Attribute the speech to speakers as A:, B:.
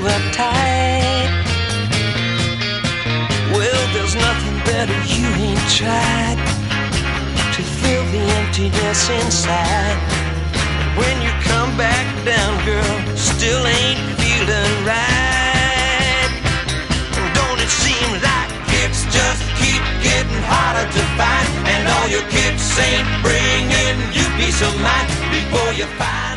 A: uptight. Well, there's nothing better you ain't tried to fill the emptiness inside. When you come back down, girl, still ain't feeling right. Don't it seem like it's just keep getting harder to find, and all your kicks ain't bringing you peace of mind before you find